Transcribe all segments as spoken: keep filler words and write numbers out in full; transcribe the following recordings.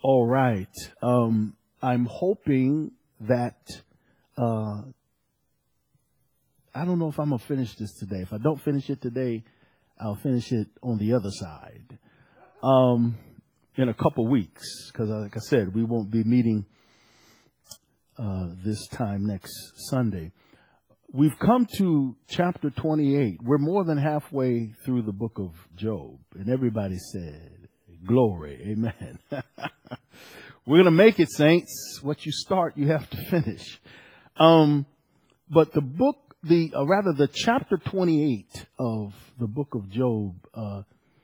All right. Um, I'm hoping that, uh, I don't know if I'm going to finish this today. If I don't finish it today, I'll finish it on the other side, um, in a couple weeks. Because like I said, we won't be meeting, uh, this time next Sunday. We've come to chapter twenty-eight. We're more than halfway through the book of Job. And everybody said, glory, amen. We're going to make it, saints. What you start, you have to finish. Um, but the book, the, uh, rather the chapter twenty-eight of the book of Job, uh,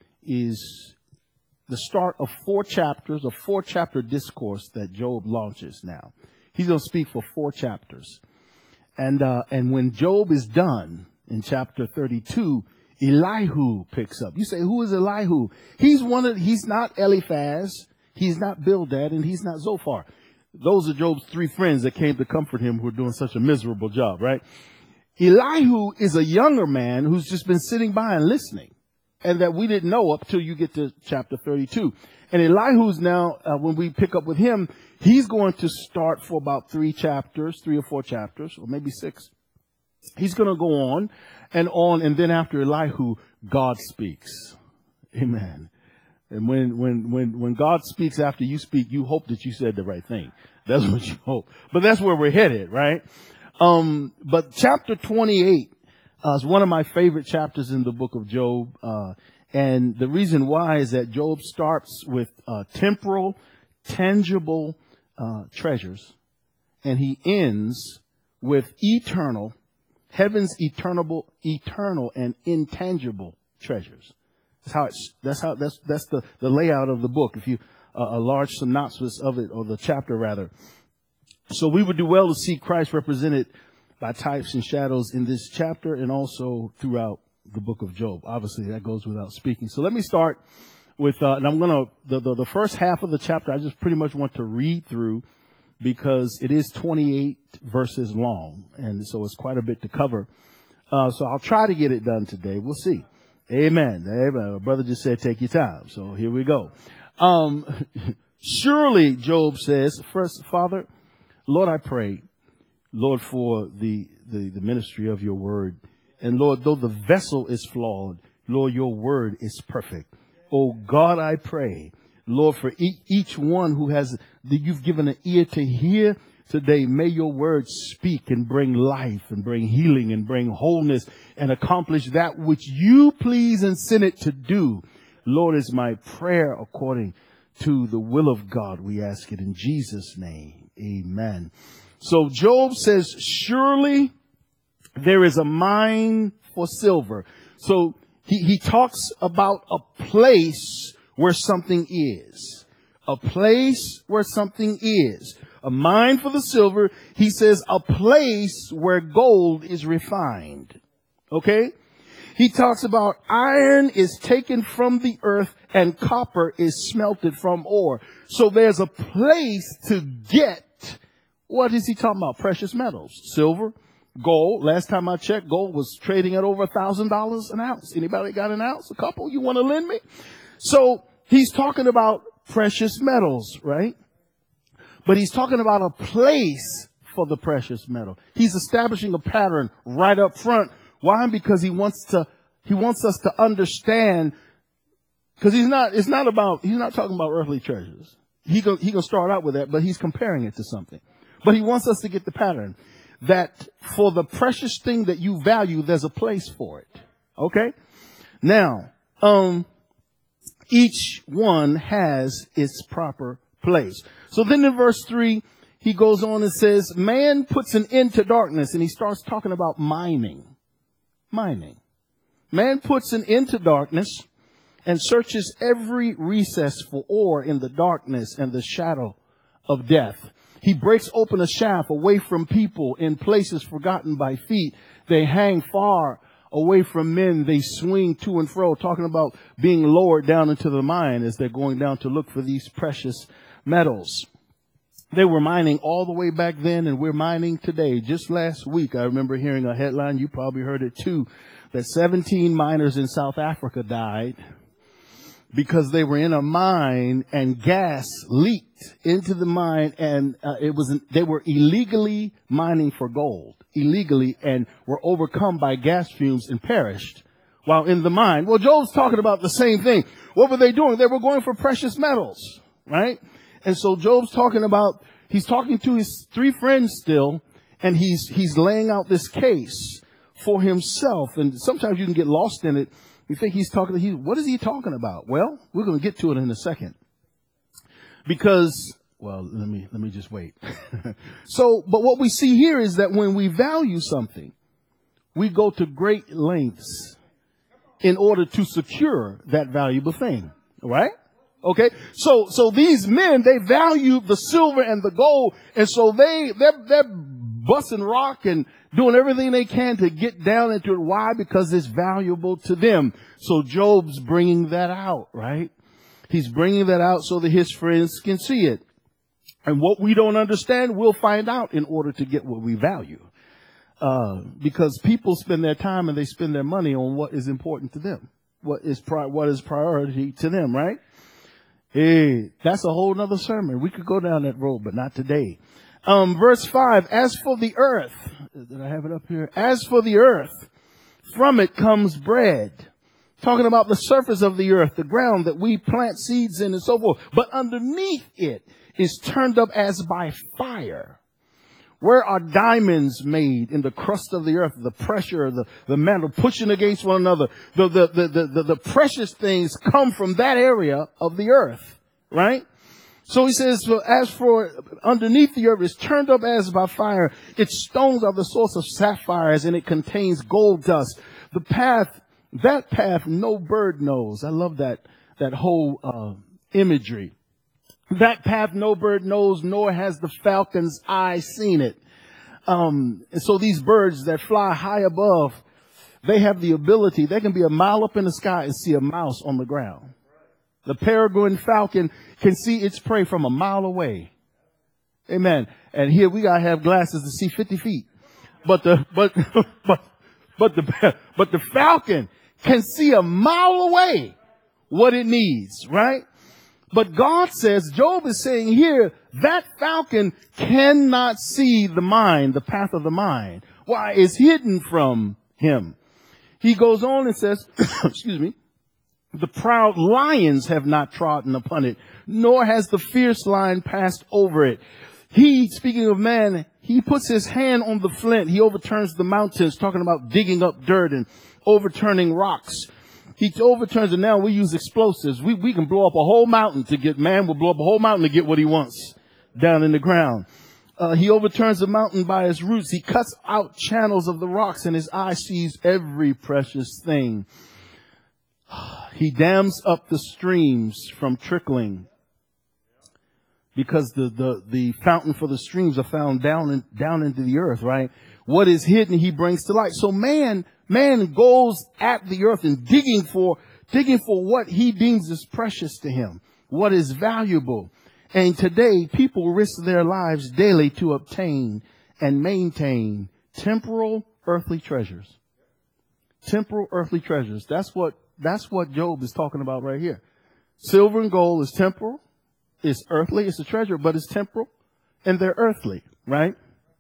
is the start of four chapters, a four chapter discourse that Job launches now. He's going to speak for four chapters. And, uh, and when Job is done in chapter thirty-two, Elihu picks up. You say, who is Elihu? He's one of, he's not Eliphaz. He's not Bildad, and he's not Zophar. Those are Job's three friends that came to comfort him who are doing such a miserable job, right? Elihu is a younger man who's just been sitting by and listening, and that we didn't know up till you get to chapter thirty-two. And Elihu's now, uh, when we pick up with him, he's going to start for about three chapters, three or four chapters, or maybe six. He's going to go on and on, and then after Elihu, God speaks. Amen. And when, when, when, when God speaks after you speak, you hope that you said the right thing. That's what you hope. But that's where we're headed, right? Um, but chapter twenty-eight uh, is one of my favorite chapters in the book of Job. Uh, and the reason why is that Job starts with uh, temporal, tangible uh, treasures, and he ends with eternal, heaven's eternal, eternal and intangible treasures. That's how it's, that's how, that's, that's the, the layout of the book. If you, uh, a large synopsis of it, or the chapter rather. So we would do well to see Christ represented by types and shadows in this chapter and also throughout the book of Job. Obviously that goes without speaking. So let me start with, uh, and I'm going to, the, the, the first half of the chapter, I just pretty much want to read through because it is twenty-eight verses long. And so it's quite a bit to cover. Uh, so I'll try to get it done today. We'll see. Amen. Amen. My brother just said, take your time. So here we go. Um, surely, Job says, first, Father, Lord, I pray, Lord, for the, the, the ministry of your word. And Lord, though the vessel is flawed, Lord, your word is perfect. Oh God, I pray, Lord, for each, each one who has, that you've given an ear to hear today, may your word speak and bring life and bring healing and bring wholeness and accomplish that which you please and send it to do. Lord, is my prayer according to the will of God. We ask it in Jesus' name. Amen. So Job says, surely there is a mine for silver. So he, he talks about a place where something is. A place where something is. A mine for the silver. He says a place where gold is refined. Okay? He talks about iron is taken from the earth and copper is smelted from ore. So there's a place to get, what is he talking about? Precious metals, silver, gold. Last time I checked, gold was trading at over a thousand dollars an ounce. Anybody got an ounce? A couple? You want to lend me? So he's talking about precious metals, right? But he's talking about a place for the precious metal. He's establishing a pattern right up front. Why? Because he wants to, he wants us to understand, because he's not, it's not about, he's not talking about earthly treasures. He go, he gonna start out with that, but he's comparing it to something. But he wants us to get the pattern that for the precious thing that you value, there's a place for it. Okay? Now, um, each one has its proper place. So then in verse three, he goes on and says, man puts an end to darkness, and he starts talking about mining. Mining. Man puts an end to darkness and searches every recess for ore in the darkness and the shadow of death. He breaks open a shaft away from people in places forgotten by feet. They hang far away from men. They swing to and fro, talking about being lowered down into the mine as they're going down to look for these precious metals. They were mining all the way back then, and we're mining today. Just last week, I remember hearing a headline, you probably heard it too, that seventeen miners in South Africa died because they were in a mine and gas leaked into the mine, and uh, it was they were illegally mining for gold, illegally, and were overcome by gas fumes and perished while in the mine. Well, Job's talking about the same thing. What were they doing? They were going for precious metals, right? And so Job's talking about, he's talking to his three friends still, and he's he's laying out this case for himself. And sometimes you can get lost in it. You think he's talking, he, what is he talking about? Well, we're going to get to it in a second. Because, well, let me, let me just wait. So, but what we see here is that when we value something, we go to great lengths in order to secure that valuable thing. Right? Okay. So, so these men, they value the silver and the gold. And so they, they're, they're busting rock and doing everything they can to get down into it. Why? Because it's valuable to them. So Job's bringing that out, right? He's bringing that out so that his friends can see it. And what we don't understand, we'll find out in order to get what we value. Uh, because people spend their time and they spend their money on what is important to them. What is pri- what is priority to them, right? Hey, that's a whole nother sermon. We could go down that road, but not today. Um, verse five, as for the earth, did I have it up here? As for the earth, from it comes bread. Talking about the surface of the earth, the ground that we plant seeds in and so forth. But underneath it is turned up as by fire. Where are diamonds made? In the crust of the earth, the pressure, the, the mantle pushing against one another. The, the, the, the, the, the precious things come from that area of the earth, right? So he says, as for underneath the earth is turned up as by fire. Its stones are the source of sapphires, and it contains gold dust. The path, that path no bird knows. I love that, that whole uh, imagery. That path no bird knows, nor has the falcon's eye seen it. Um, and so these birds that fly high above, they have the ability, they can be a mile up in the sky and see a mouse on the ground. The peregrine falcon can see its prey from a mile away. Amen. And here we gotta have glasses to see fifty feet. But the, but, but, but the, but the falcon can see a mile away what it needs, right? But God says, Job is saying here, that falcon cannot see the mind, the path of the mind. Why? It's hidden from him. He goes on and says, excuse me, the proud lions have not trodden upon it, nor has the fierce lion passed over it. He, speaking of man, he puts his hand on the flint. He overturns the mountains, talking about digging up dirt and overturning rocks. He overturns it. Now we use explosives. We, we can blow up a whole mountain to get, man will blow up a whole mountain to get what he wants down in the ground. Uh, he overturns the mountain by its roots. He cuts out channels of the rocks, and his eye sees every precious thing. He dams up the streams from trickling, because the, the, the fountain for the streams are found down in, down into the earth, right? What is hidden, he brings to light. So man, man goes at the earth and digging for, digging for what he deems is precious to him, what is valuable. And today, people risk their lives daily to obtain and maintain temporal earthly treasures. Temporal earthly treasures. That's what, that's what Job is talking about right here. Silver and gold is temporal. It's earthly. It's a treasure, but it's temporal, and they're earthly, right?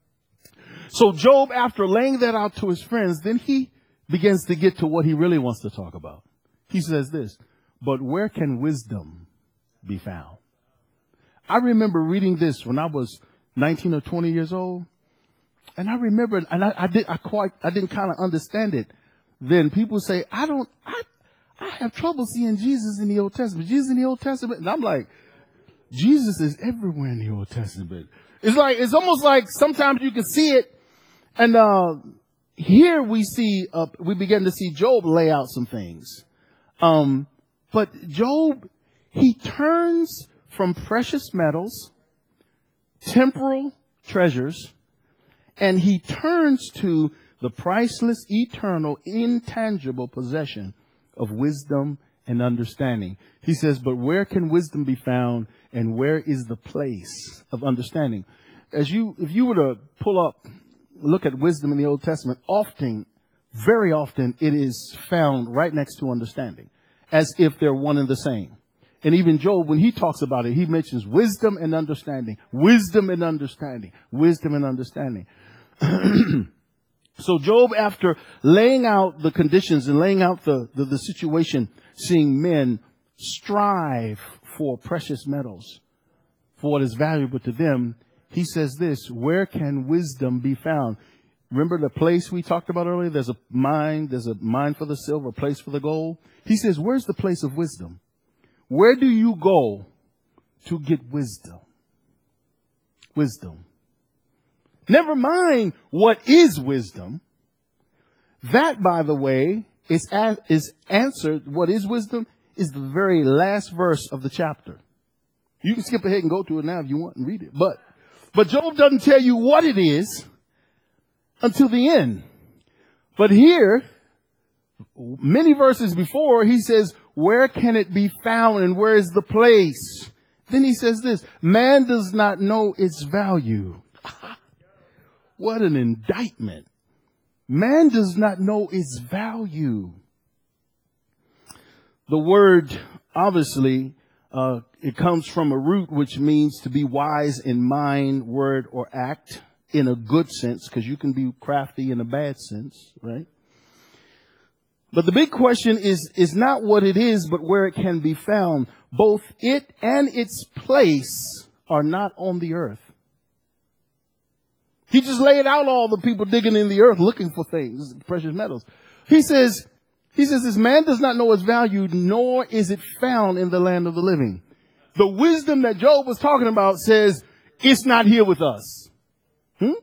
So Job, after laying that out to his friends, then he begins to get to what he really wants to talk about. He says this, but where can wisdom be found? I remember reading this when I was nineteen or twenty years old. And I remember, and I, I did, I quite, I didn't kind of understand it. Then people say, I don't, I, I have trouble seeing Jesus in the Old Testament. Jesus in the Old Testament. And I'm like, Jesus is everywhere in the Old Testament. It's like, it's almost like sometimes you can see it. And, uh, here we see, uh, we begin to see Job lay out some things. Um, but Job, he turns from precious metals, temporal treasures, and he turns to the priceless, eternal, intangible possession of wisdom and understanding. He says, but where can wisdom be found, and where is the place of understanding? As you, if you were to pull up, look at wisdom in the Old Testament, often, very often, it is found right next to understanding. as if they're one and the same. And even Job, when he talks about it, he mentions wisdom and understanding, wisdom and understanding, wisdom and understanding. So Job, after laying out the conditions and laying out the, the, the situation, seeing men strive for precious metals, for what is valuable to them, he says this: where can wisdom be found? Remember the place we talked about earlier? There's a mine, there's a mine for the silver, a place for the gold. He says, where's the place of wisdom? Where do you go to get wisdom? Wisdom. Never mind what is wisdom. That, by the way, is, a- is answered. What is wisdom is the very last verse of the chapter. You can skip ahead and go to it now if you want and read it. But, but Job doesn't tell you what it is until the end. But here, many verses before, he says, where can it be found and where is the place? Then he says this: man does not know its value. What an indictment. Man does not know its value. The word, obviously, uh, it comes from a root which means to be wise in mind, word, or act in a good sense, because you can be crafty in a bad sense, right? But the big question is, is not what it is, but where it can be found. Both it and its place are not on the earth. He just laid out all the people digging in the earth looking for things, precious metals. He says, he says, this man does not know its value, nor is it found in the land of the living. The wisdom that Job was talking about says, it's not here with us. Hmm?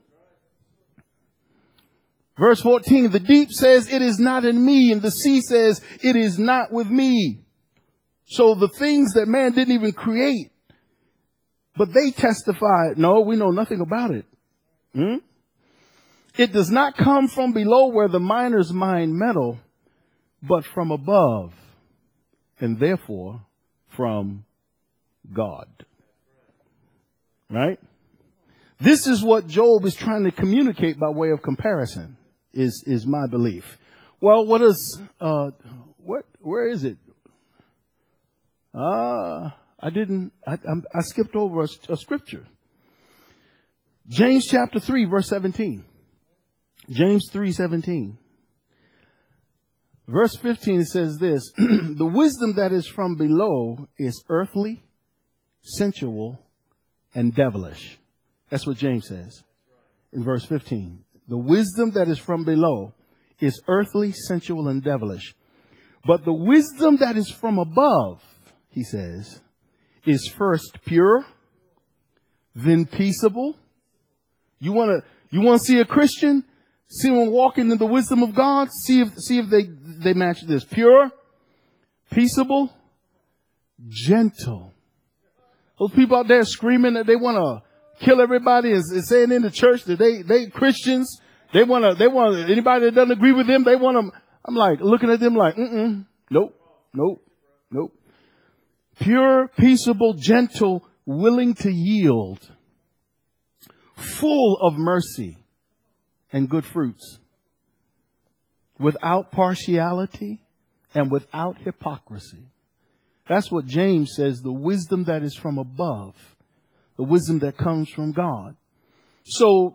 Verse fourteen, the deep says, it is not in me. And the sea says, it is not with me. So the things that man didn't even create, but they testify, no, we know nothing about it. Hmm? It does not come from below where the miners mine metal, but from above, and therefore from God. Right? This is what Job is trying to communicate by way of comparison, is, is my belief. Well, what is, uh, what, where is it? Ah, uh, I didn't, I, I skipped over a, a scripture. James chapter three, verse seventeen. James three seventeen. Verse fifteen says this: the wisdom that is from below is earthly, sensual, and devilish. That's what James says in verse fifteen. The wisdom that is from below is earthly, sensual, and devilish. But the wisdom that is from above, he says, is first pure, then peaceable. You want to, you want to see a Christian? See them walking in the wisdom of God? See if, see if they, they match this. Pure, peaceable, gentle. Those people out there screaming that they want to kill everybody and, and saying in the church that they, they Christians, they want to, they want anybody that doesn't agree with them, they want them. I'm like, looking at them like, mm-mm, nope, nope, nope. Pure, peaceable, gentle, willing to yield, full of mercy and good fruits, without partiality and without hypocrisy. That's what James says, the wisdom that is from above, the wisdom that comes from God. So,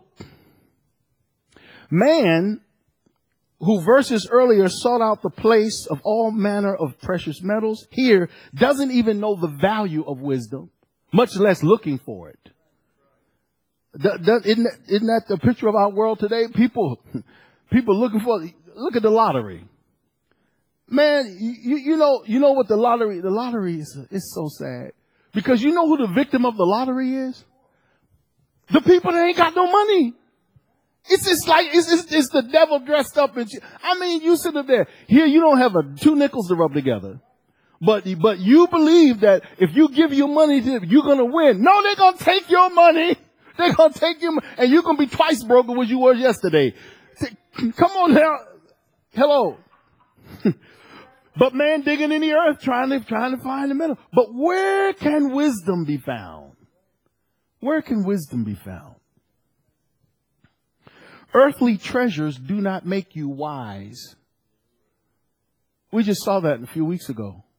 man, who verses earlier sought out the place of all manner of precious metals, here doesn't even know the value of wisdom, much less looking for it. That, that, isn't, that, isn't that the picture of our world today? People, people looking for, look at the lottery. Man, you, you know, you know what the lottery, the lottery is, is so sad. Because you know who the victim of the lottery is? The people that ain't got no money. It's just like, it's, it's, it's the devil dressed up in, I mean, you sit up there. Here you don't have a, two nickels to rub together. But, but you believe that if you give your money to them, you're going to win. No, they're going to take your money. They're going to take you, and you're going to be twice broke than what you were yesterday. Come on now. Hello. But man digging in the earth, trying to, trying to find the middle. But where can wisdom be found? Where can wisdom be found? Earthly treasures do not make you wise. We just saw that a few weeks ago.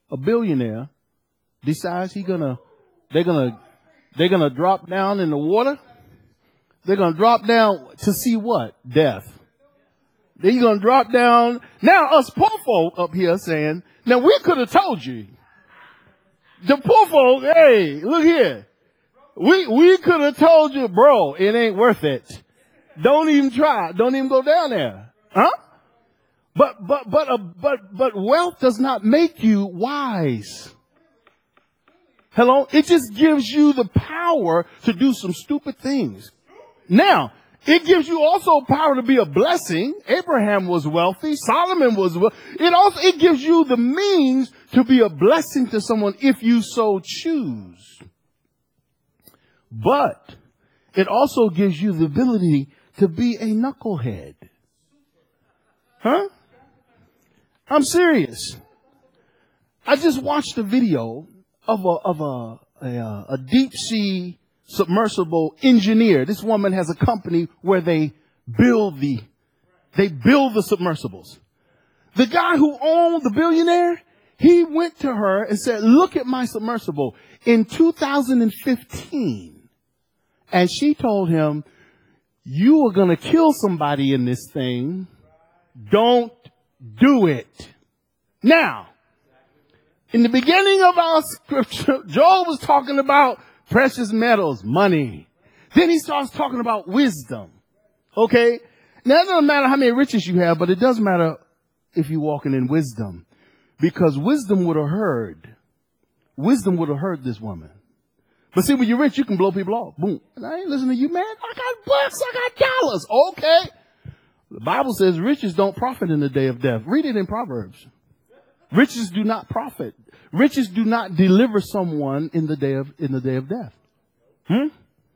a billionaire, decides he gonna, they're gonna, they're gonna drop down in the water. They're gonna drop down to see what? Death. They're gonna drop down. Now us poor folk up here saying, now we could have told you. The poor folk, hey, look here. We, we could have told you, bro, it ain't worth it. Don't even try. Don't even go down there. Huh? But, but, but, uh, but, but wealth does not make you wise. Hello? It just gives you the power to do some stupid things. Now, it gives you also power to be a blessing. Abraham was wealthy. Solomon was wealthy. It also, it gives you the means to be a blessing to someone if you so choose. But it also gives you the ability to be a knucklehead. Huh? I'm serious. I just watched a video of a, of a, a, a deep sea submersible engineer. This woman has a company where they build the, they build the submersibles. The guy who owned the billionaire, he went to her and said, look at my submersible in two thousand fifteen. And she told him, you are going to kill somebody in this thing. Don't do it. Now, in the beginning of our scripture, Job was talking about precious metals, money. Then he starts talking about wisdom. Okay? Now, it doesn't matter how many riches you have, but it does matter if you're walking in wisdom. Because wisdom would have heard. Wisdom would have heard this woman. But see, when you're rich, you can blow people off. Boom. And I ain't listening to you, man. I got bucks. I got dollars. Okay. The Bible says riches don't profit in the day of death. Read it in Proverbs. Riches do not profit. Riches do not deliver someone in the day of, in the day of death. Hmm?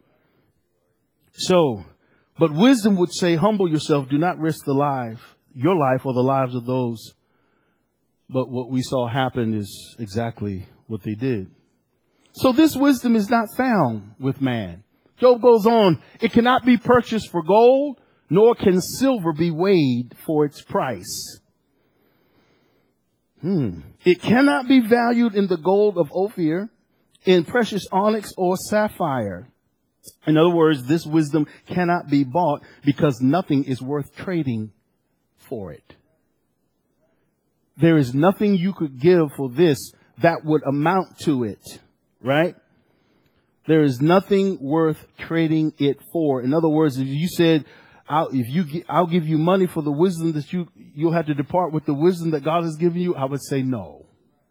So, but wisdom would say, humble yourself. Do not risk the life, your life or the lives of those. But what we saw happen is exactly what they did. So this wisdom is not found with man. Job goes on, it cannot be purchased for gold, nor can silver be weighed for its price. Hmm. It cannot be valued in the gold of Ophir, in precious onyx or sapphire. In other words, this wisdom cannot be bought because nothing is worth trading for it. There is nothing you could give for this that would amount to it, right? There is nothing worth trading it for. In other words, if you said, I'll, if you, I'll give you money for the wisdom that you, you'll have to depart with the wisdom that God has given you, I would say no.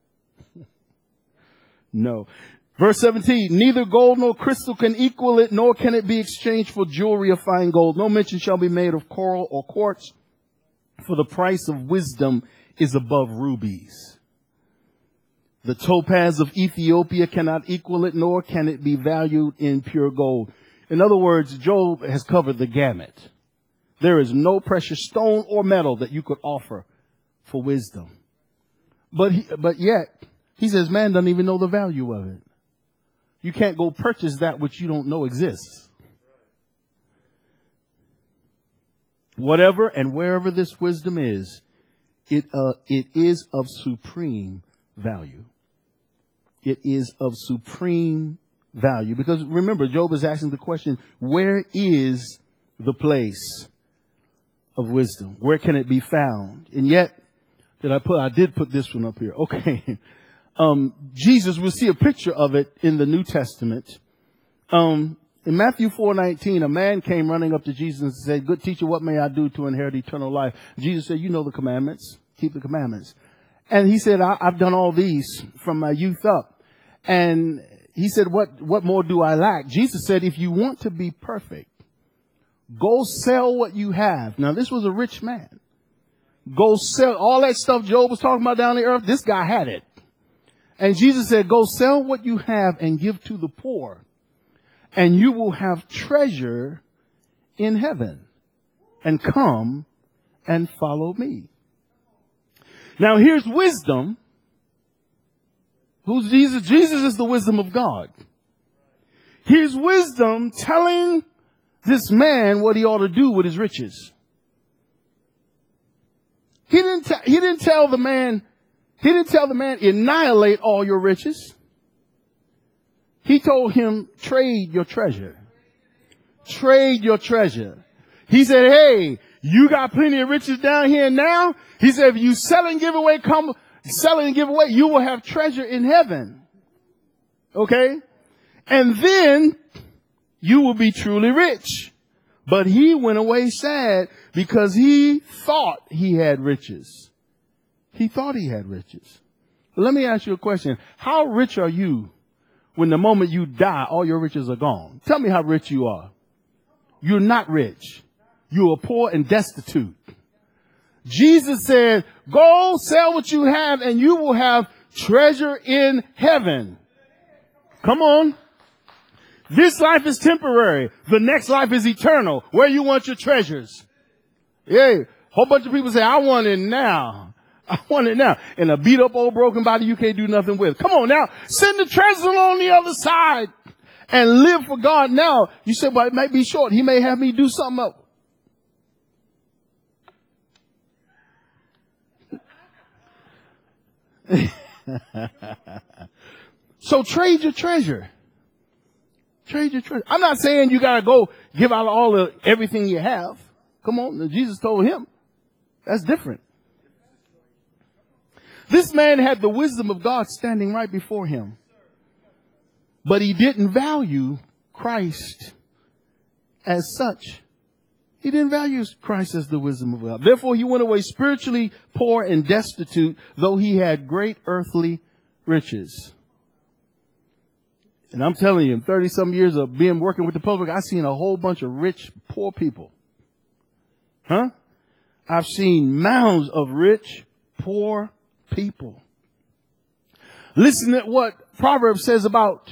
No. Verse seventeen, neither gold nor crystal can equal it, nor can it be exchanged for jewelry of fine gold. No mention shall be made of coral or quartz, for the price of wisdom is above rubies. The topaz of Ethiopia cannot equal it, nor can it be valued in pure gold. In other words, Job has covered the gamut. There is no precious stone or metal that you could offer for wisdom. But he, but yet, he says man doesn't even know the value of it. You can't go purchase that which you don't know exists. Whatever and wherever this wisdom is, it, uh, it is of supreme value. It is of supreme value. Because remember, Job is asking the question, where is the place of wisdom? Where can it be found? And yet, did I put, I did put this one up here. Okay. Um, Jesus, we'll see a picture of it in the New Testament. Um, in Matthew four nineteen, a man came running up to Jesus and said, good teacher, what may I do to inherit eternal life? Jesus said, you know the commandments. Keep the commandments. And he said, I, I've done all these from my youth up. And he said, what, what more do I lack? Jesus said, if you want to be perfect, go sell what you have. Now, this was a rich man. Go sell all that stuff Job was talking about down the earth. This guy had it. And Jesus said, go sell what you have and give to the poor, and you will have treasure in heaven. And come and follow me. Now here's wisdom. Who's Jesus? Jesus is the wisdom of God. Here's wisdom telling this man what he ought to do with his riches. He didn't, t- he didn't tell the man, He didn't tell the man, annihilate all your riches. He told him, trade your treasure. Trade your treasure. He said, hey, you got plenty of riches down here now. He said, if you sell and give away, come sell it and give away, you will have treasure in heaven. Okay? And then you will be truly rich. But he went away sad because he thought he had riches. He thought he had riches. But let me ask you a question. How rich are you when the moment you die, all your riches are gone? Tell me how rich you are. You're not rich. You are poor and destitute. Jesus said, go sell what you have and you will have treasure in heaven. Come on. This life is temporary. The next life is eternal. Where you want your treasures? Yeah. Whole bunch of people say, I want it now. I want it now. And a beat up old broken body you can't do nothing with. Come on now. Send the treasure on the other side and live for God now. You say, well, it might be short. He may have me do something else. So trade your treasure. Trade your treasure. I'm not saying you got to go give out all the everything you have. Come on. Jesus told him. That's different. This man had the wisdom of God standing right before him. But he didn't value Christ as such. He didn't value Christ as the wisdom of God. Therefore, he went away spiritually poor and destitute, though he had great earthly riches. And I'm telling you, in thirty some years of being working with the public, I've seen a whole bunch of rich, poor people. Huh? I've seen mounds of rich, poor people. Listen to what Proverbs says about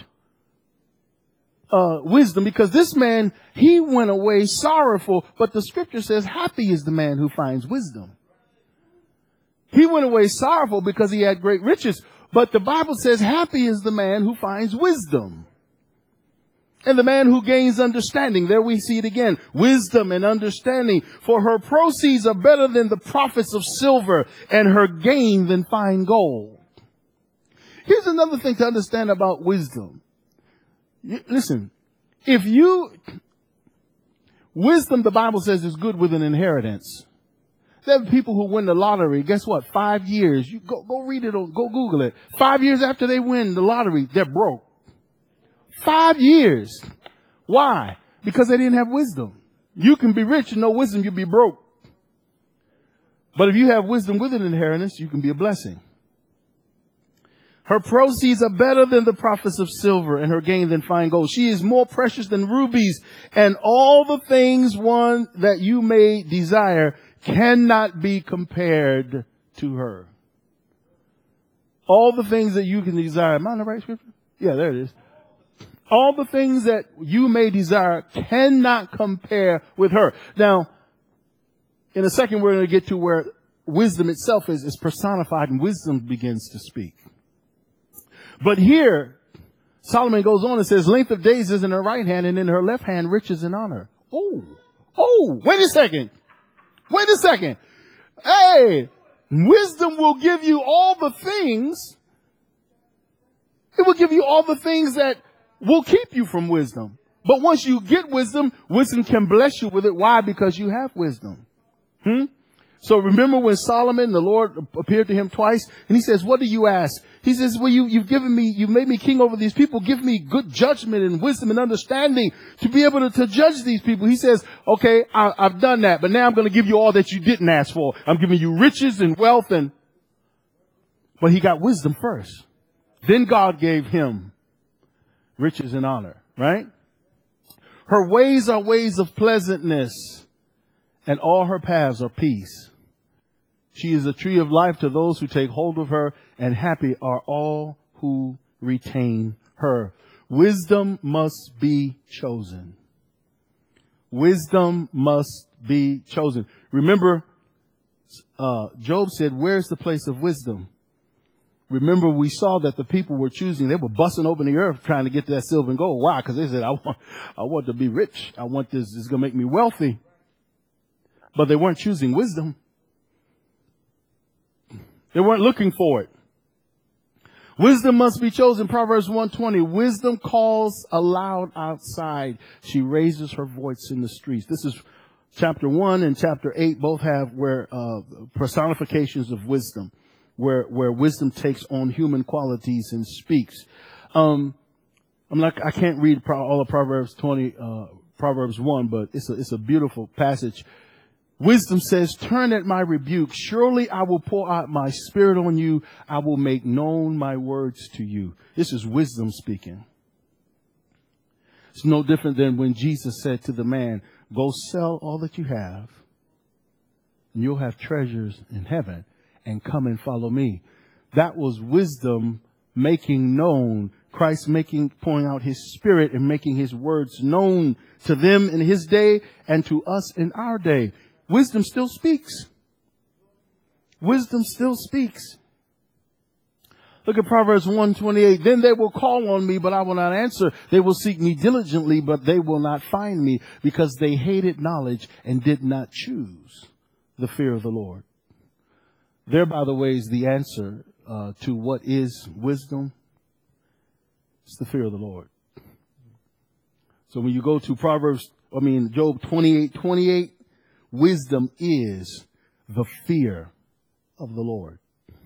uh, wisdom, because this man, he went away sorrowful, but the scripture says happy is the man who finds wisdom. He went away sorrowful because he had great riches. But the Bible says happy is the man who finds wisdom. And the man who gains understanding. There we see it again. Wisdom and understanding. For her proceeds are better than the profits of silver, and her gain than fine gold. Here's another thing to understand about wisdom. Listen, if you, wisdom, the Bible says, is good with an inheritance. There are people who win the lottery. Guess what? Five years. You go, go read it or go Google it. Five years after they win the lottery, they're broke. Five years. Why? Because they didn't have wisdom. You can be rich and no wisdom, you'll be broke. But if you have wisdom with an inheritance, you can be a blessing. Her proceeds are better than the profits of silver, and her gain than fine gold. She is more precious than rubies, and all the things one that you may desire cannot be compared to her. All the things that you can desire. Am I on the right scripture? Yeah, there it is. All the things that you may desire cannot compare with her. Now, in a second, we're going to get to where wisdom itself is, is personified and wisdom begins to speak. But here, Solomon goes on and says, length of days is in her right hand, and in her left hand riches and honor. Oh, oh, wait a second. Wait a second. Hey, wisdom will give you all the things. It will give you all the things that will keep you from wisdom. But once you get wisdom, wisdom can bless you with it. Why? Because you have wisdom. Hmm? So remember when Solomon, the Lord appeared to him twice, and he says, what do you ask? He says, well, you, you've given me, you've made me king over these people. Give me good judgment and wisdom and understanding to be able to, to judge these people. He says, okay, I, I've done that, but now I'm going to give you all that you didn't ask for. I'm giving you riches and wealth, and, but he got wisdom first. Then God gave him riches and honor, right? Her ways are ways of pleasantness, and all her paths are peace. She is a tree of life to those who take hold of her, and happy are all who retain her. Wisdom must be chosen. Wisdom must be chosen. Remember, uh, Job said, where's the place of wisdom? Remember, we saw that the people were choosing, they were busting open the earth trying to get to that silver and gold. Why? Because they said, I want, I want to be rich. I want this, this is going to make me wealthy. But they weren't choosing wisdom. They weren't looking for it. Wisdom must be chosen. Proverbs one twenty. Wisdom calls aloud outside. She raises her voice in the streets. This is chapter one and chapter eight both have where uh, personifications of wisdom, where where wisdom takes on human qualities and speaks. Um, I'm not. I can't read pro- all of Proverbs twenty, uh, Proverbs one, but it's a it's a beautiful passage. Wisdom says, "Turn at my rebuke. Surely I will pour out my spirit on you. I will make known my words to you." This is wisdom speaking. It's no different than when Jesus said to the man, "Go sell all that you have, and you'll have treasures in heaven, and come and follow me." That was wisdom making known, Christ making, pouring out his spirit and making his words known to them in his day and to us in our day. Wisdom still speaks. Wisdom still speaks. Look at Proverbs one twenty-eight. Then they will call on me, but I will not answer. They will seek me diligently, but they will not find me, because they hated knowledge and did not choose the fear of the Lord. There, by the way, is the answer uh, to what is wisdom. It's the fear of the Lord. So when you go to Proverbs, I mean, Job twenty-eight twenty-eight, wisdom is the fear of the Lord.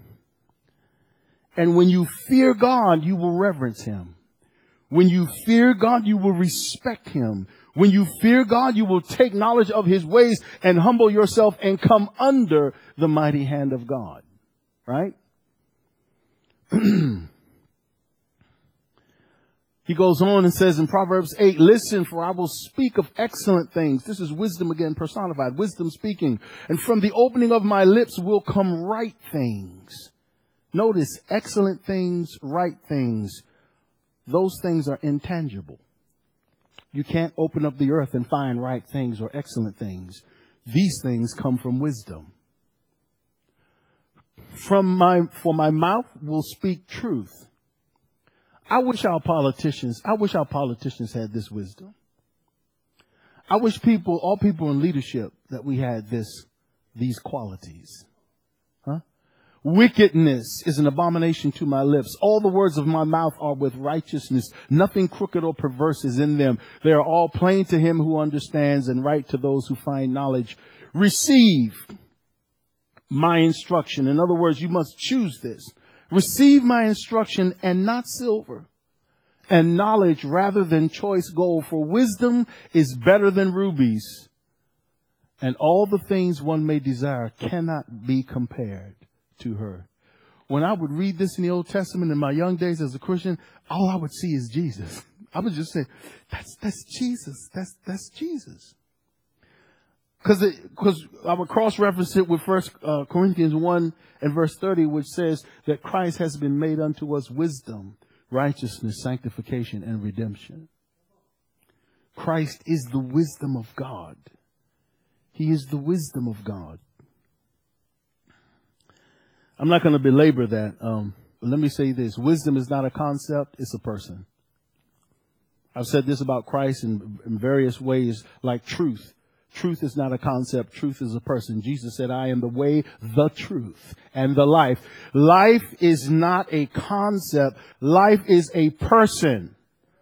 And when you fear God, you will reverence him. When you fear God, you will respect him. When you fear God, you will take knowledge of his ways and humble yourself and come under the mighty hand of God. Right? He goes on and says in Proverbs eight, "Listen, for I will speak of excellent things." This is wisdom again personified. Wisdom speaking. "And from the opening of my lips will come right things." Notice, excellent things, right things. Those things are intangible. You can't open up the earth and find right things or excellent things. These things come from wisdom. From my, for my mouth will speak truth. I wish our politicians, I wish our politicians had this wisdom. I wish people, all people in leadership, that we had this, these qualities. Huh? Wickedness is an abomination to my lips. All the words of my mouth are with righteousness. Nothing crooked or perverse is in them. They are all plain to him who understands, and right to those who find knowledge. Receive my instruction. In other words, you must choose this. Receive my instruction, and not silver, and knowledge rather than choice gold. For wisdom is better than rubies, and all the things one may desire cannot be compared to her. When I would read this in the Old Testament in my young days as a Christian, all I would see is Jesus. I would just say, that's, that's Jesus. That's, that's Jesus. Because because I would cross-reference it with First uh, Corinthians one and verse thirty, which says that Christ has been made unto us wisdom, righteousness, sanctification, and redemption. Christ is the wisdom of God. He is the wisdom of God. I'm not going to belabor that. Um, but let me say this. Wisdom is not a concept. It's a person. I've said this about Christ in, in various ways, like truth. Truth is not a concept. Truth is a person. Jesus said, "I am the way, the truth, and the life." Life is not a concept. Life is a person.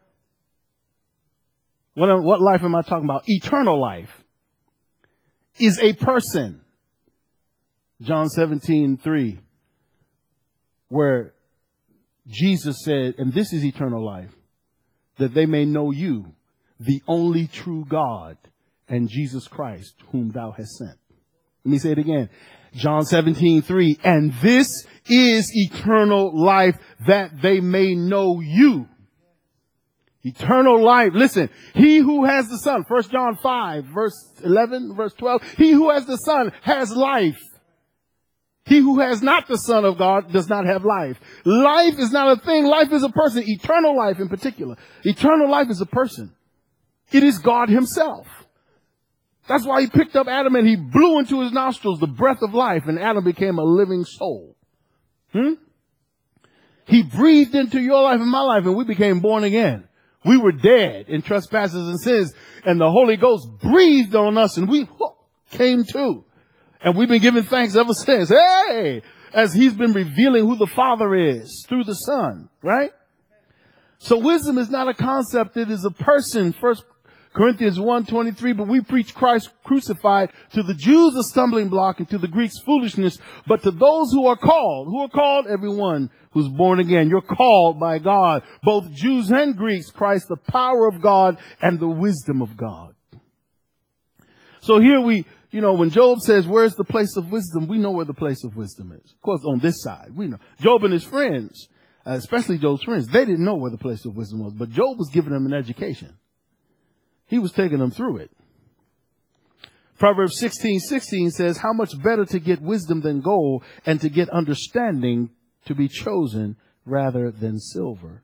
What, what life am I talking about? Eternal life is a person. John seventeen three, where Jesus said, "And this is eternal life, that they may know you, the only true God, and Jesus Christ, whom thou hast sent." Let me say it again. John seventeen three. "And this is eternal life, that they may know you." Eternal life. Listen, he who has the Son, First John five, verse eleven, verse twelve. He who has the Son has life. He who has not the Son of God does not have life. Life is not a thing. Life is a person. Eternal life in particular. Eternal life is a person. It is God himself. That's why he picked up Adam and he blew into his nostrils the breath of life, and Adam became a living soul. Hmm? He breathed into your life and my life, and we became born again. We were dead in trespasses and sins, and the Holy Ghost breathed on us, and we whoop, came to. And we've been giving thanks ever since. Hey, as he's been revealing who the Father is through the Son, right? So wisdom is not a concept. It is a person. First Corinthians one twenty-three, but we preach Christ crucified, to the Jews a stumbling block and to the Greeks foolishness, but to those who are called, who are called, everyone who's born again. You're called by God, both Jews and Greeks, Christ, the power of God and the wisdom of God. So here we, you know, when Job says, where's the place of wisdom? We know where the place of wisdom is. Of course, on this side, we know. Job and his friends, uh, especially Job's friends, they didn't know where the place of wisdom was, but Job was giving them an education. He was taking them through it. Proverbs sixteen sixteen says, how much better to get wisdom than gold, and to get understanding to be chosen rather than silver.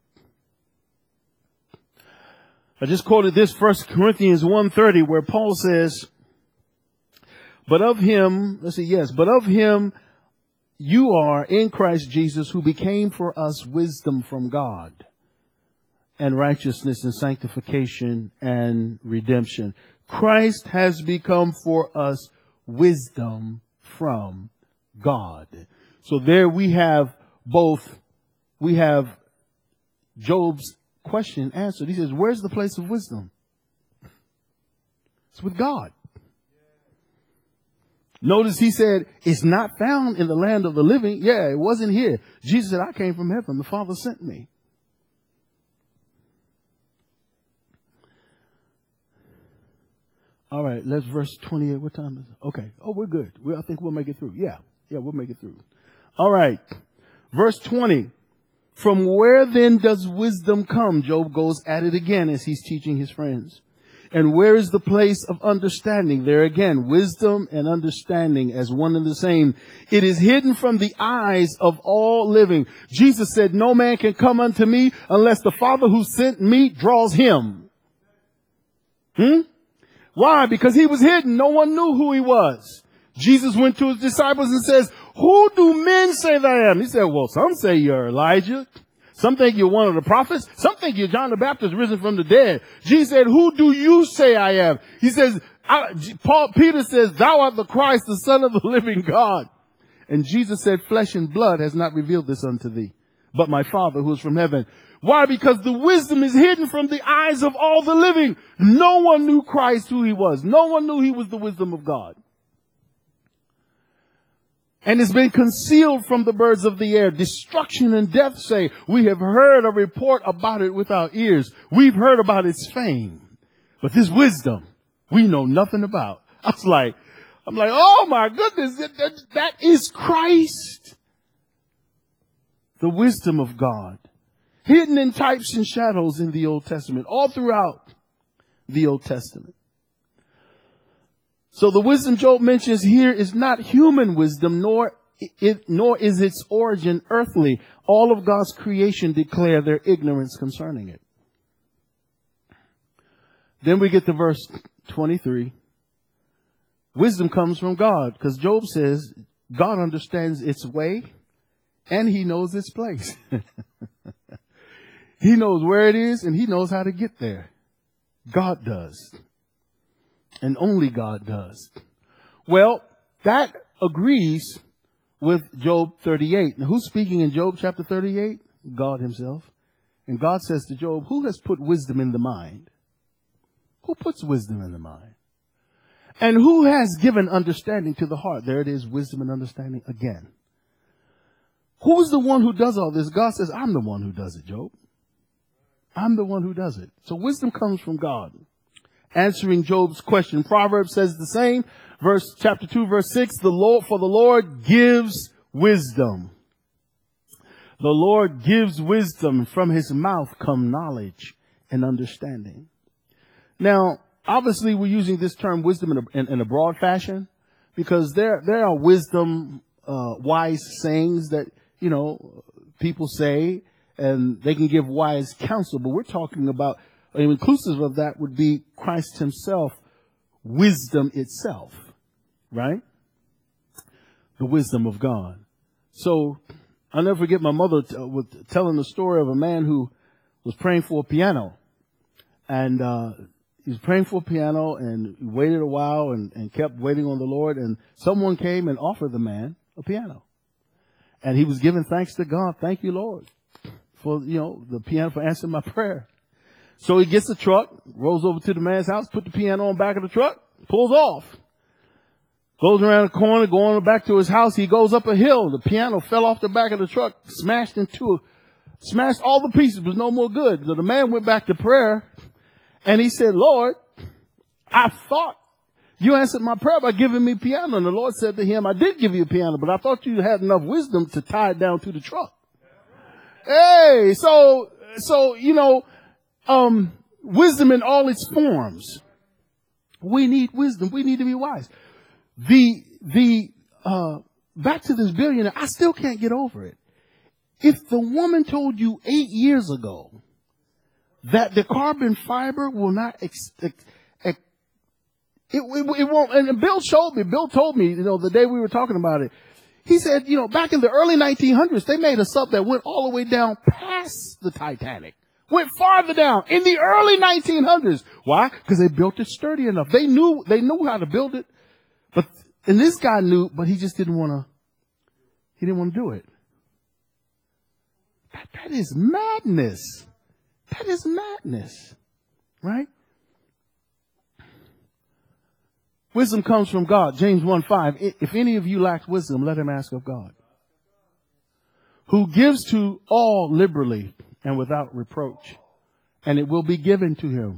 I just quoted this First Corinthians one thirty, where Paul says, but of him, let's see, yes, but of him you are in Christ Jesus, who became for us wisdom from God, and righteousness and sanctification and redemption. Christ has become for us wisdom from God. So there we have both, we have Job's question answered. He says, where's the place of wisdom? It's with God. Notice he said, it's not found in the land of the living. Yeah, it wasn't here. Jesus said, I came from heaven. The Father sent me. All right, let's verse twenty-eight. What time is it? Okay. Oh, we're good. We, I think we'll make it through. Yeah. Yeah, we'll make it through. All right. Verse twenty. From where then does wisdom come? Job goes at it again as he's teaching his friends. And where is the place of understanding? There again, wisdom and understanding as one and the same. It is hidden from the eyes of all living. Jesus said, no man can come unto me unless the Father who sent me draws him. Hmm? Why? Because he was hidden. No one knew who he was. Jesus went to his disciples and says, who do men say that I am? He said, well, some say you're Elijah. Some think you're one of the prophets. Some think you're John the Baptist risen from the dead. Jesus said, who do you say I am? He says, I, Paul, Peter says, thou art the Christ, the Son of the living God. And Jesus said, flesh and blood has not revealed this unto thee, but my Father who is from heaven. Why? Because the wisdom is hidden from the eyes of all the living. No one knew Christ, who he was. No one knew he was the wisdom of God. And it's been concealed from the birds of the air. Destruction and death say, we have heard a report about it with our ears. We've heard about its fame. But this wisdom, we know nothing about. I was like, I'm like, oh my goodness, that, that, that is Christ. The wisdom of God. Hidden in types and shadows in the Old Testament, all throughout the Old Testament. So the wisdom Job mentions here is not human wisdom, nor it, nor is its origin earthly. All of God's creation declare their ignorance concerning it. Then we get to verse twenty-three. Wisdom comes from God, because Job says God understands its way and he knows its place. He knows where it is and he knows how to get there. God does. And only God does. Well, that agrees with Job thirty-eight. Now, who's speaking in Job chapter thirty-eight? God himself. And God says to Job, who has put wisdom in the mind? Who puts wisdom in the mind? And who has given understanding to the heart? There it is, wisdom and understanding again. Who's the one who does all this? God says, I'm the one who does it, Job. I'm the one who does it. So wisdom comes from God. Answering Job's question, Proverbs says the same. Verse chapter two, verse six, the Lord, for the Lord gives wisdom. The Lord gives wisdom. From his mouth come knowledge and understanding. Now, obviously, we're using this term wisdom in a, in, in a broad fashion, because there, there are wisdom, uh, wise sayings that, you know, people say, and they can give wise counsel. But we're talking about, inclusive of that would be Christ himself, wisdom itself, right? The wisdom of God. So I'll never forget my mother t- with telling the story of a man who was praying for a piano. And uh, he was praying for a piano and waited a while and, and kept waiting on the Lord. And someone came and offered the man a piano. And he was giving thanks to God. Thank you, Lord, for, you know, the piano, for answering my prayer. So he gets the truck, rolls over to the man's house, put the piano on the back of the truck, pulls off. Goes around the corner, going back to his house. He goes up a hill. The piano fell off the back of the truck, smashed into, smashed all the pieces, was no more good. So the man went back to prayer and he said, Lord, I thought you answered my prayer by giving me piano. And the Lord said to him, I did give you a piano, but I thought you had enough wisdom to tie it down to the truck. Hey, so, so, you know, um, wisdom in all its forms. We need wisdom. We need to be wise. The, the, uh, back to this billionaire, I still can't get over it. If the woman told you eight years ago that the carbon fiber will not, ex, ex, ex it, it, it won't, and Bill showed me, Bill told me, you know, the day we were talking about it, he said, you know, back in the early nineteen hundreds, they made a sub that went all the way down past the Titanic. Went farther down in the early nineteen hundreds. Why? Because they built it sturdy enough. They knew, they knew how to build it. But, and this guy knew, but he just didn't want to, he didn't want to do it. That, that is madness. That is madness. Right? Wisdom comes from God. James one five. If any of you lacks wisdom, let him ask of God, who gives to all liberally and without reproach, and it will be given to him.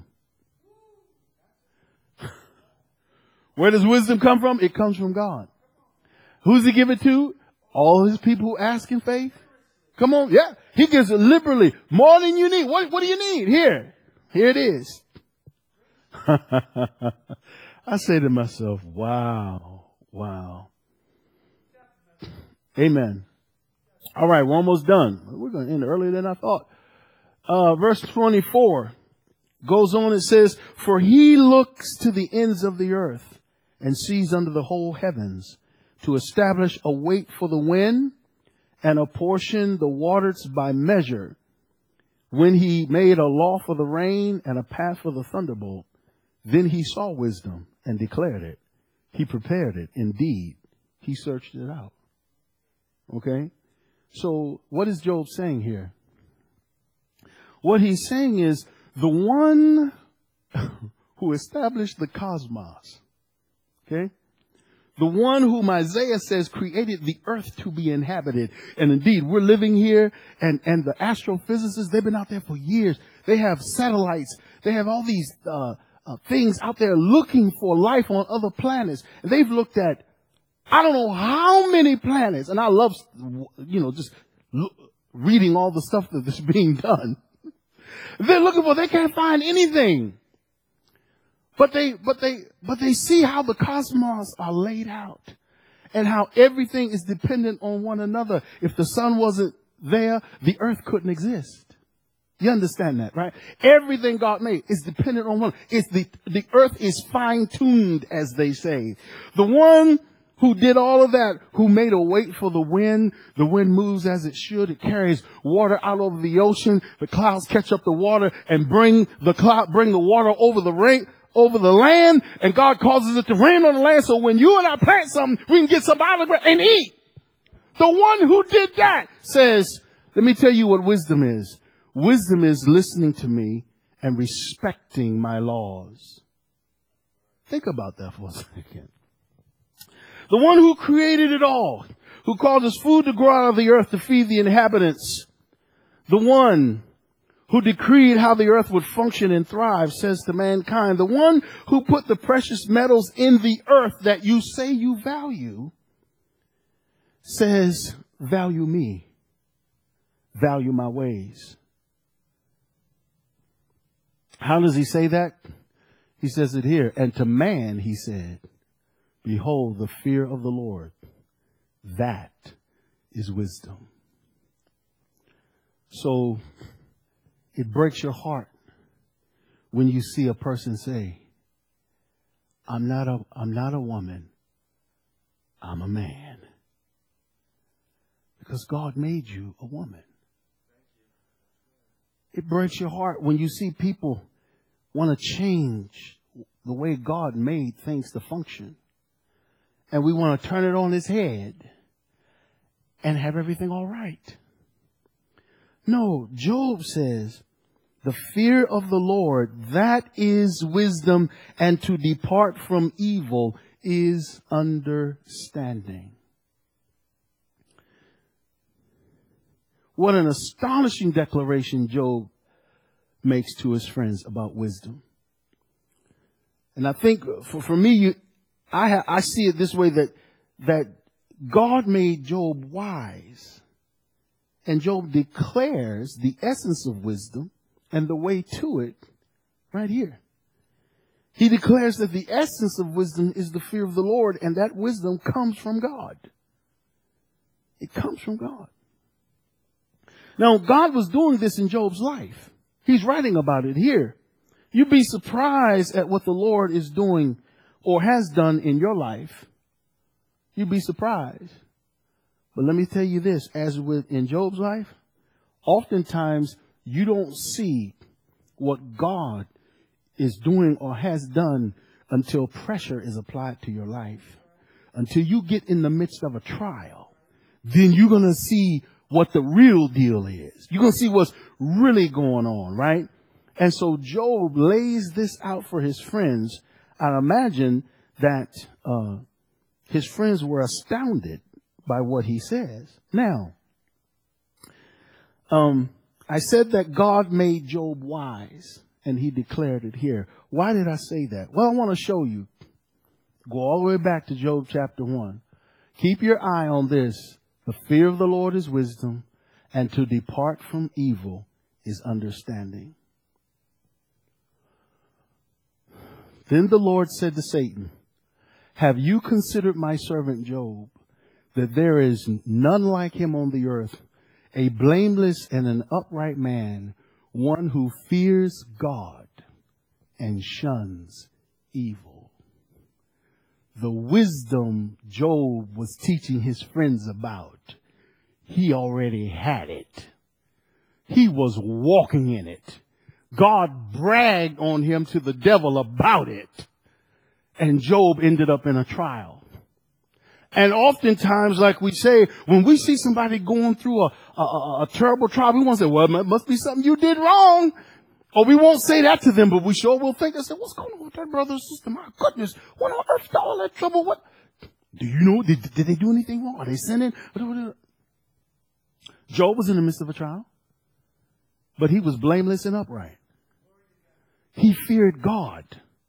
Where does wisdom come from? It comes from God. Who's he give it to? All his people who ask in faith. Come on. Yeah. He gives it liberally. More than you need. What, what do you need? Here. Here it is. I say to myself, wow. Wow. Amen. All right. We're almost done. We're going to end earlier than I thought. Uh, verse twenty-four goes on. It says, for he looks to the ends of the earth and sees under the whole heavens to establish a weight for the wind and apportion the waters by measure. When he made a law for the rain and a path for the thunderbolt, then he saw wisdom and declared it. He prepared it. Indeed, he searched it out. Okay. So what is Job saying here? What he's saying is the one who established the cosmos. Okay. The one whom Isaiah says created the earth to be inhabited. And indeed, we're living here, and, and the astrophysicists, they've been out there for years. They have satellites. They have all these uh, uh, things out there looking for life on other planets. And they've looked at, I don't know how many planets. And I love, you know, just look, reading all the stuff that is being done. They're looking for, they can't find anything. But they, but they, but they see how the cosmos are laid out and how everything is dependent on one another. If the sun wasn't there, the earth couldn't exist. You understand that, right? Everything God made is dependent on one. It's the, the earth is fine-tuned, as they say. The one who did all of that, who made a weight for the wind. The wind moves as it should. It carries water out over the ocean. The clouds catch up the water and bring the cloud, bring the water over the rain, over the land, and God causes it to rain on the land. So when you and I plant something, we can get some out of it and eat. The one who did that says, let me tell you what wisdom is. Wisdom is listening to me and respecting my laws. Think about that for a second. The one who created it all, who causes food to grow out of the earth to feed the inhabitants. The one who decreed how the earth would function and thrive, says to mankind. The one who put the precious metals in the earth that you say you value, says, value me, value my ways. How does he say that? He says it here. And to man, he said, behold, the fear of the Lord, that is wisdom. So it breaks your heart when you see a person say, I'm not a, I'm not a woman, I'm a man. Because God made you a woman. It breaks your heart when you see people want to change the way God made things to function. And we want to turn it on its head and have everything all right. No, Job says, the fear of the Lord, that is wisdom, and to depart from evil is understanding. What an astonishing declaration Job makes to his friends about wisdom. And I think for, for me, you, I, ha, I see it this way, that, that God made Job wise. And Job declares the essence of wisdom and the way to it right here. He declares that the essence of wisdom is the fear of the Lord, and that wisdom comes from God. It comes from God. Now, God was doing this in Job's life. He's writing about it here. You'd be surprised at what the Lord is doing or has done in your life. You'd be surprised. But let me tell you this, as with in Job's life, oftentimes you don't see what God is doing or has done until pressure is applied to your life. Until you get in the midst of a trial, then you're going to see what the real deal is. You're going to see what's really going on, right? And so Job lays this out for his friends. I imagine that uh, his friends were astounded by what he says. Now, um, I said that God made Job wise, and he declared it here. Why did I say that? Well, I want to show you. Go all the way back to Job chapter one. Keep your eye on this. The fear of the Lord is wisdom, and to depart from evil is understanding. Then the Lord said to Satan, have you considered my servant Job, that there is none like him on the earth, a blameless and an upright man, one who fears God and shuns evil? The wisdom Job was teaching his friends about, he already had it. He was walking in it. God bragged on him to the devil about it. And Job ended up in a trial. And oftentimes, like we say, when we see somebody going through a, a, a terrible trial, we want to say, well, it must be something you did wrong. Or we won't say that to them, but we sure will think and say, what's going on with that brother or sister? My goodness, what on earth is all that trouble? What? Do you know, did, did they do anything wrong? Are they sinning? Job was in the midst of a trial, but he was blameless and upright. He feared God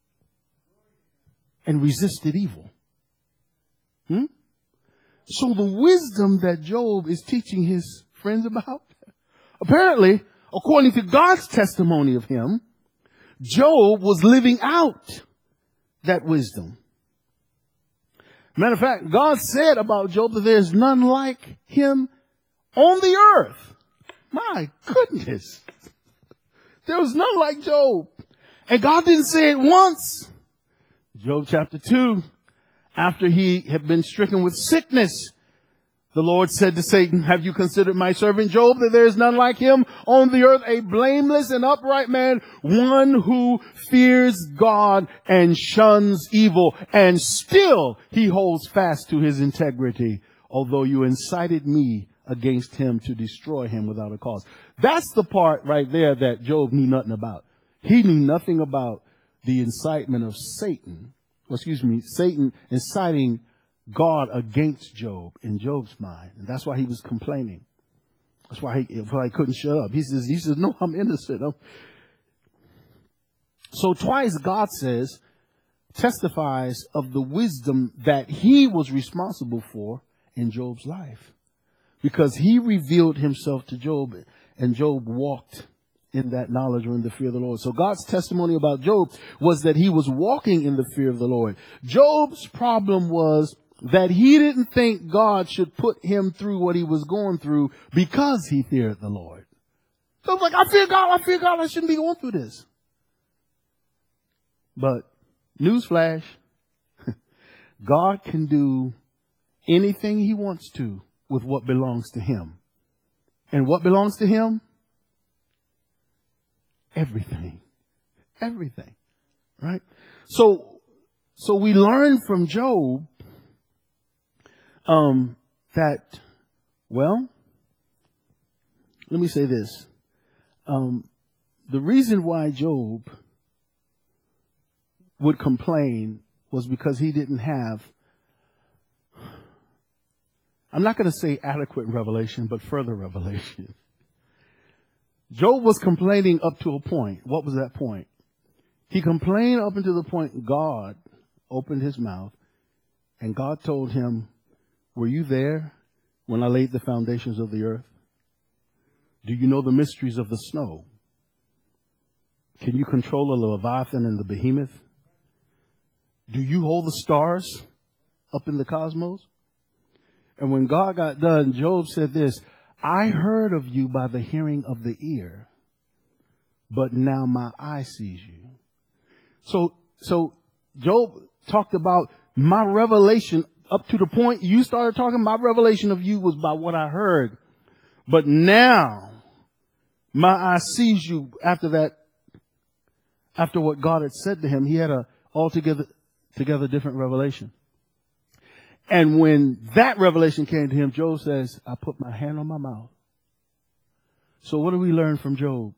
and resisted evil. Hmm? So the wisdom that Job is teaching his friends about, apparently, according to God's testimony of him, Job was living out that wisdom. Matter of fact, God said about Job that there's none like him on the earth. My goodness. There was none like Job. And God didn't say it once. Job chapter two, after he had been stricken with sickness, the Lord said to Satan, have you considered my servant Job, that there is none like him on the earth, a blameless and upright man, one who fears God and shuns evil, and still he holds fast to his integrity, although you incited me against him to destroy him without a cause. That's the part right there that Job knew nothing about. He knew nothing about the incitement of Satan, or excuse me, Satan inciting God against Job in Job's mind. And that's why he was complaining. That's why he, that's why he couldn't shut up. He says, he says, no, I'm innocent. I'm... So twice God says, testifies of the wisdom that he was responsible for in Job's life. Because he revealed himself to Job, and Job walked in that knowledge or in the fear of the Lord. So God's testimony about Job was that he was walking in the fear of the Lord. Job's problem was that he didn't think God should put him through what he was going through because he feared the Lord. So it's like, I fear God, I fear God, I shouldn't be going through this. But newsflash, God can do anything he wants to with what belongs to him. And what belongs to him? Everything. Everything. Right? So, so we learn from Job um, that Well, let me say this. Um, the reason why Job would complain was because he didn't have, I'm not going to say adequate revelation, but further revelation. Job was complaining up to a point. What was that point? He complained up until the point God opened his mouth and God told him, were you there when I laid the foundations of the earth? Do you know the mysteries of the snow? Can you control the Leviathan and the behemoth? Do you hold the stars up in the cosmos? And when God got done, Job said this, I heard of you by the hearing of the ear, but now my eye sees you. So, so Job talked about my revelation up to the point you started talking. My revelation of you was by what I heard, but now my eye sees you. After that, after what God had said to him, he had a altogether together different revelation. And when that revelation came to him, Job says, I put my hand on my mouth. So what do we learn from Job?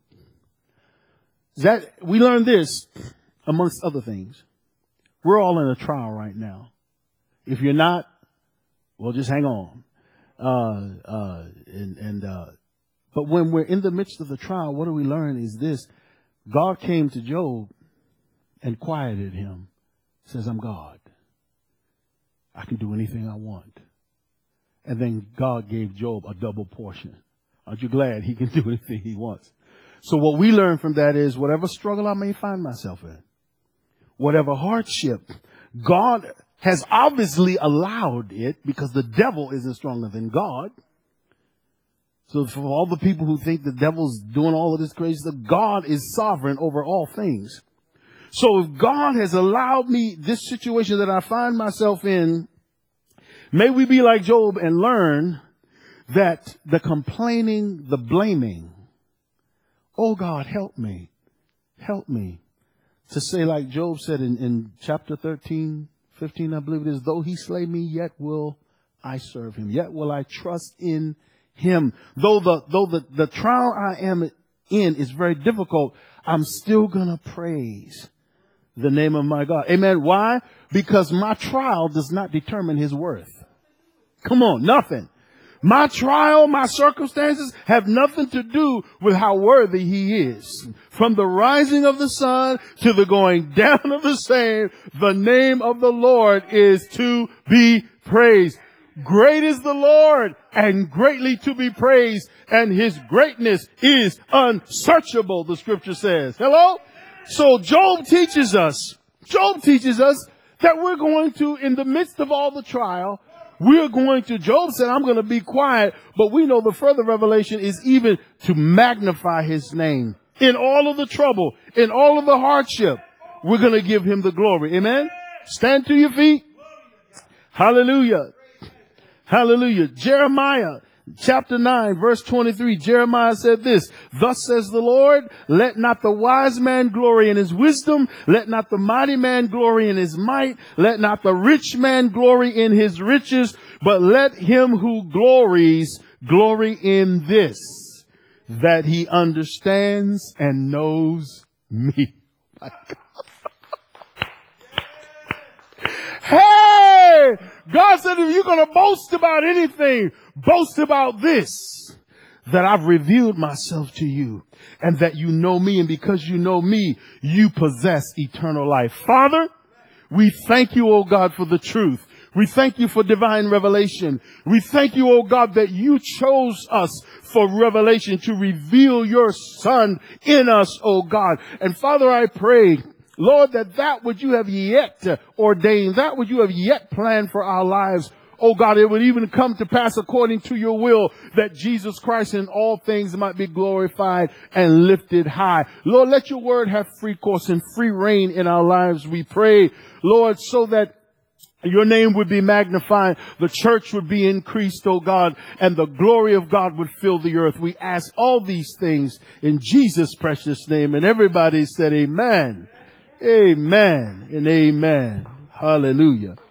That we learn this, amongst other things. We're all in a trial right now. If you're not, well, just hang on. Uh, uh, and, and, uh, but when we're in the midst of the trial, what do we learn is this. God came to Job and quieted him. Says, I'm God. I can do anything I want. And then God gave Job a double portion. Aren't you glad he can do anything he wants? So what we learn from that is whatever struggle I may find myself in, whatever hardship, God has obviously allowed it because the devil isn't stronger than God. So for all the people who think the devil's doing all of this crazy stuff, God is sovereign over all things. So if God has allowed me this situation that I find myself in, may we be like Job and learn that the complaining, the blaming, oh God, help me, help me. To say like Job said in, in chapter thirteen, fifteen, I believe it is, though he slay me, yet will I serve him. Yet will I trust in him. Though the, though the, the trial I am in is very difficult, I'm still going to praise the name of my God. Amen. Why? Because my trial does not determine his worth. Come on, nothing. My trial, my circumstances have nothing to do with how worthy he is. From the rising of the sun to the going down of the same, the name of the Lord is to be praised. Great is the Lord and greatly to be praised, and his greatness is unsearchable, the scripture says. Hello? So Job teaches us, Job teaches us that we're going to, in the midst of all the trial, we're going to, Job said, I'm going to be quiet, but we know the further revelation is even to magnify his name. In all of the trouble, in all of the hardship, we're going to give him the glory. Amen? Stand to your feet. Hallelujah. Hallelujah. Jeremiah chapter nine, verse twenty-three, Jeremiah said this, thus says the Lord, let not the wise man glory in his wisdom, let not the mighty man glory in his might, let not the rich man glory in his riches, but let him who glories glory in this, that he understands and knows me. My God. Hey! God said, if you're going to boast about anything, boast about this, that I've revealed myself to you and that you know me. And because you know me, you possess eternal life. Father, we thank you, oh God, for the truth. We thank you for divine revelation. We thank you, oh God, that you chose us for revelation to reveal your Son in us, oh God. And Father, I pray, Lord, that that which you have yet ordained, that which you have yet planned for our lives, oh God, it would even come to pass according to your will, that Jesus Christ in all things might be glorified and lifted high. Lord, let your word have free course and free reign in our lives, we pray, Lord, so that your name would be magnified, the church would be increased, oh God, and the glory of God would fill the earth. We ask all these things in Jesus' precious name. And everybody said amen. Amen and amen. Hallelujah.